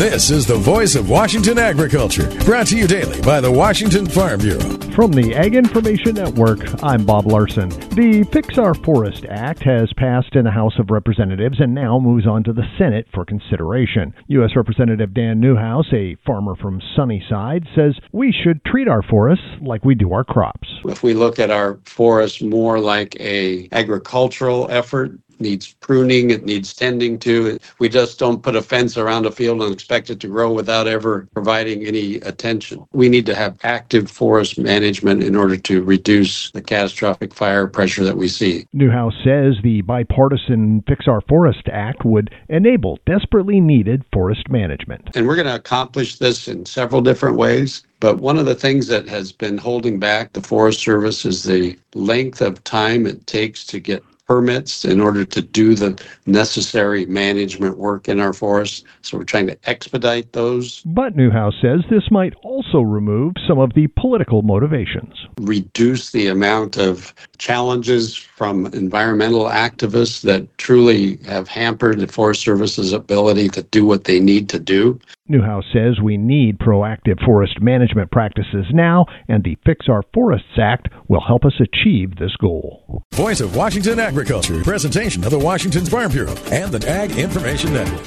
This is the voice of Washington agriculture, brought to you daily by the Washington Farm Bureau. From the Ag Information Network, I'm Bob Larson. The Fix Our Forest Act has passed in the House of Representatives and now moves on to the Senate for consideration. U.S. Representative Dan Newhouse, a farmer from Sunnyside, says we should treat our forests like we do our crops. If we look at our forests more like a agricultural effort, needs pruning, it needs tending to. We just don't put a fence around a field and expect it to grow without ever providing any attention. We need to have active forest management in order to reduce the catastrophic fire pressure that we see. Newhouse says the bipartisan Fix Our Forest Act would enable desperately needed forest management. And we're going to accomplish this in several different ways. But one of the things that has been holding back the Forest Service is the length of time it takes to get permits in order to do the necessary management work in our forests. So we're trying to expedite those. But Newhouse says this might also remove some of the political motivations. Reduce the amount of challenges from environmental activists that truly have hampered the Forest Service's ability to do what they need to do. Newhouse says we need proactive forest management practices now, and the Fix Our Forests Act will help us achieve this goal. Voice of Washington Agriculture, presentation of the Washington Farm Bureau and the Ag Information Network.